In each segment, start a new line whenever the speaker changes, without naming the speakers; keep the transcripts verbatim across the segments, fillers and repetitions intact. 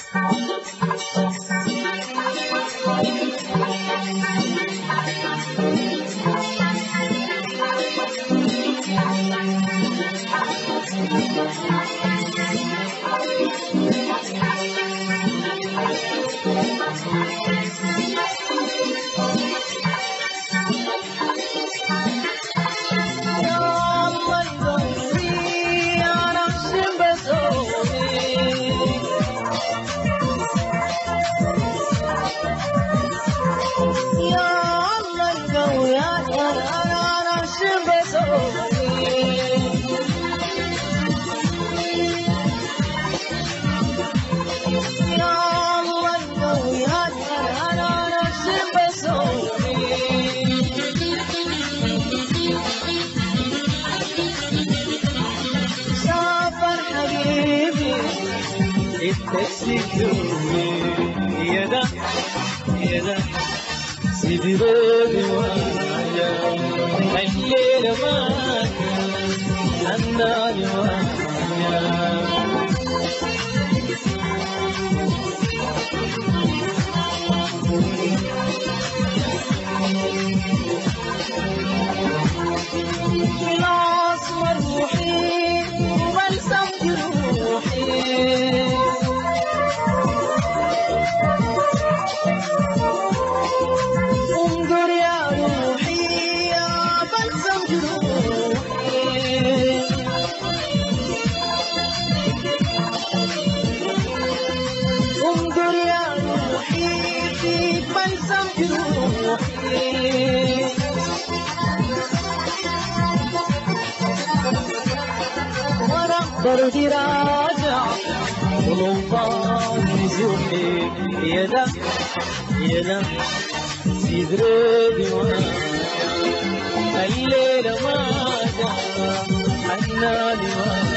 تسكتوني يا ده يا ده سيدي روحي ويا الليل ما حناني ويا
الأسمر روحي وبلسم جروحي انظر يا روحي يا بلسم جروحي انظر يا روحي فيك بلسم جروحي بردي راجع ولوطان يزورني يا ده يا ده سيد ربي وانا الليلة ما جاء حناني وانا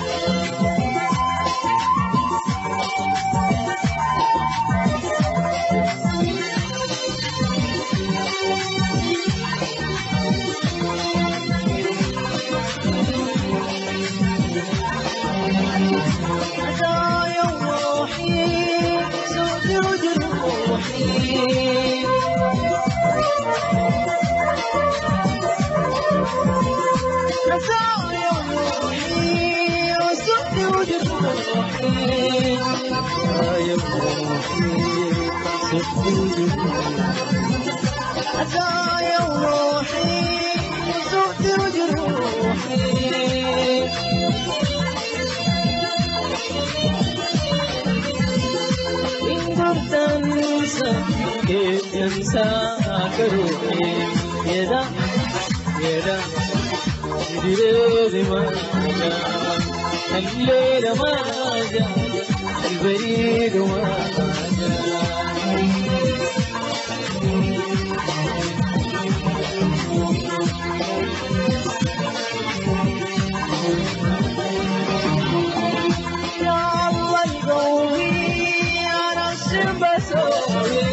عزايا وروحي وسوقي وجروحي إن قدرت أنسى كيف ينساك روحي يا ده يا ده الليل ما جاء الليل ما جاء البريد ما جاء يا الله القوي أنا شو بسوي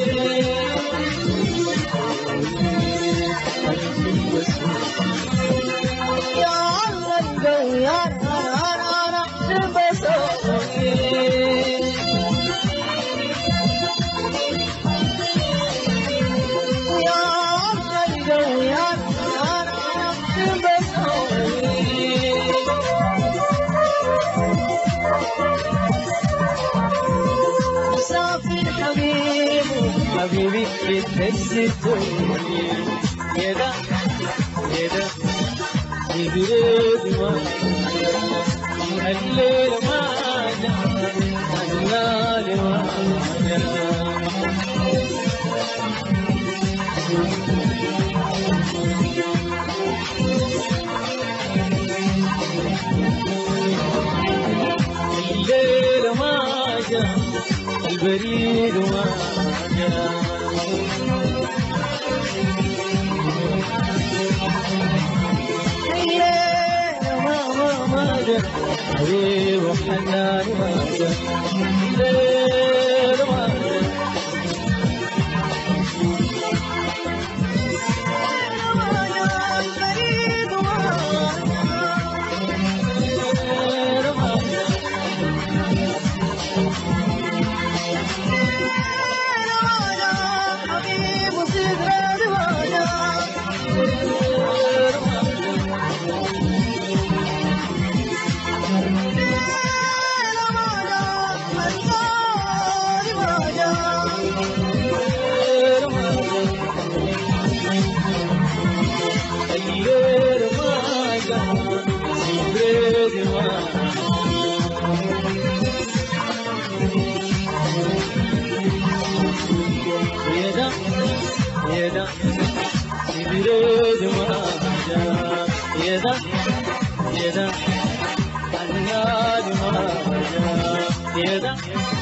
يا الله القوي أنا أنا أنا شو بسوي يا الله القوي أنا أنا أنا شو بسوي مسافر حبيبي حبيبي بتحسدوني يا ده يا ده يجري ما الليل ما جاء الليل ما جاء الليل ما جاء البريد ما جاء الليل ما ما ما جاء حبيب وحنان ما جاء الليل ما جاء البريد ما جاء سبيرد واجا يدا يدا حنان واجا يدا